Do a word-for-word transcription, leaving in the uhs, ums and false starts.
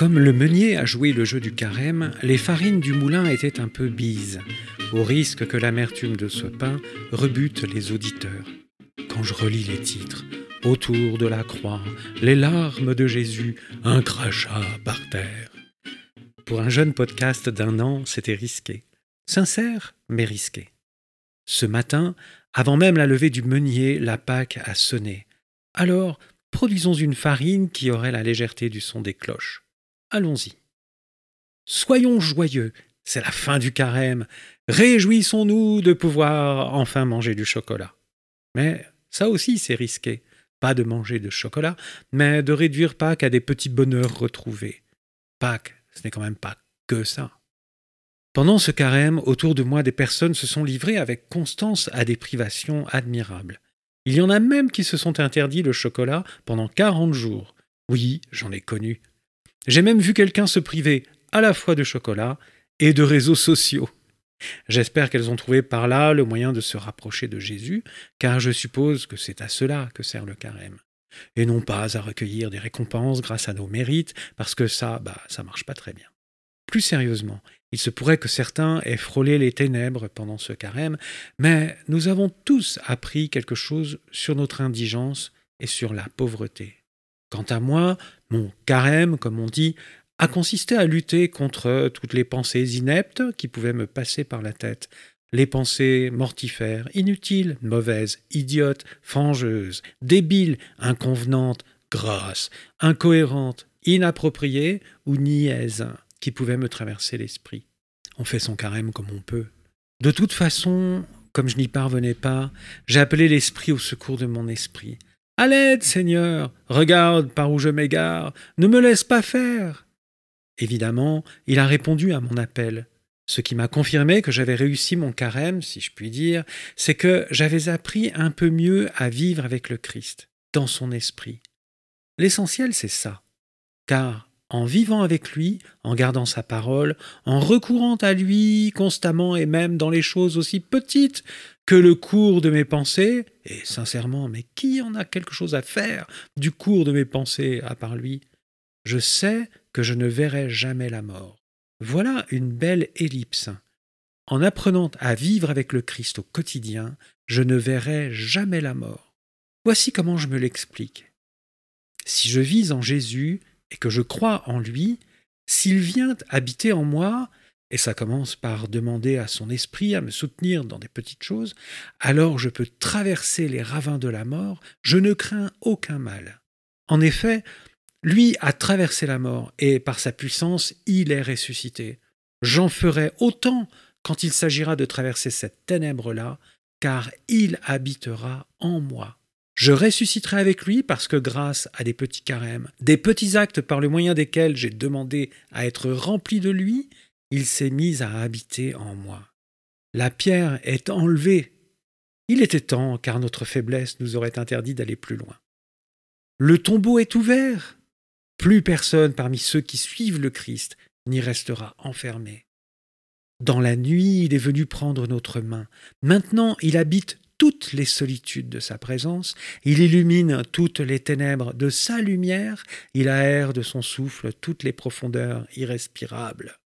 Comme le meunier a joué le jeu du carême, les farines du moulin étaient un peu bises, au risque que l'amertume de ce pain rebute les auditeurs. Quand je relis les titres, autour de la croix, les larmes de Jésus, un crachat par terre. Pour un jeune podcast d'un an, c'était risqué. Sincère, mais risqué. Ce matin, avant même la levée du meunier, la Pâque a sonné. Alors, produisons une farine qui aurait la légèreté du son des cloches. Allons-y. Soyons joyeux, c'est la fin du carême. Réjouissons-nous de pouvoir enfin manger du chocolat. Mais ça aussi, c'est risqué. Pas de manger de chocolat, mais de réduire Pâques à des petits bonheurs retrouvés. Pâques, ce n'est quand même pas que ça. Pendant ce carême, autour de moi, des personnes se sont livrées avec constance à des privations admirables. Il y en a même qui se sont interdits le chocolat pendant quarante jours. Oui, j'en ai connu. J'ai même vu quelqu'un se priver à la fois de chocolat et de réseaux sociaux. J'espère qu'elles ont trouvé par là le moyen de se rapprocher de Jésus, car je suppose que c'est à cela que sert le carême. Et non pas à recueillir des récompenses grâce à nos mérites, parce que ça, bah, ça marche pas très bien. Plus sérieusement, il se pourrait que certains aient frôlé les ténèbres pendant ce carême, mais nous avons tous appris quelque chose sur notre indigence et sur la pauvreté. Quant à moi, mon carême, comme on dit, a consisté à lutter contre toutes les pensées ineptes qui pouvaient me passer par la tête. Les pensées mortifères, inutiles, mauvaises, idiotes, frangeuses, débiles, inconvenantes, grasses, incohérentes, inappropriées ou niaises qui pouvaient me traverser l'esprit. On fait son carême comme on peut. De toute façon, comme je n'y parvenais pas, j'ai appelé l'esprit au secours de mon esprit. « À l'aide, Seigneur, regarde par où je m'égare, ne me laisse pas faire !» Évidemment, il a répondu à mon appel. Ce qui m'a confirmé que j'avais réussi mon carême, si je puis dire, c'est que j'avais appris un peu mieux à vivre avec le Christ, dans son esprit. L'essentiel, c'est ça. Car en vivant avec lui, en gardant sa parole, en recourant à lui constamment et même dans les choses aussi petites que le cours de mes pensées, et sincèrement, mais qui en a quelque chose à faire du cours de mes pensées à part lui ? Je sais que je ne verrai jamais la mort. Voilà une belle ellipse. En apprenant à vivre avec le Christ au quotidien, je ne verrai jamais la mort. Voici comment je me l'explique. Si je vis en Jésus et que je crois en lui, s'il vient habiter en moi, et ça commence par demander à son esprit à me soutenir dans des petites choses, alors je peux traverser les ravins de la mort, je ne crains aucun mal. En effet, lui a traversé la mort et par sa puissance, il est ressuscité. J'en ferai autant quand il s'agira de traverser cette ténèbre-là, car il habitera en moi. Je ressusciterai avec lui parce que grâce à des petits carèmes, des petits actes par le moyen desquels j'ai demandé à être rempli de lui, il s'est mis à habiter en moi. La pierre est enlevée. Il était temps, car notre faiblesse nous aurait interdit d'aller plus loin. Le tombeau est ouvert. Plus personne parmi ceux qui suivent le Christ n'y restera enfermé. Dans la nuit, il est venu prendre notre main. Maintenant, il habite toutes les solitudes de sa présence, il illumine toutes les ténèbres de sa lumière, il aère de son souffle toutes les profondeurs irrespirables.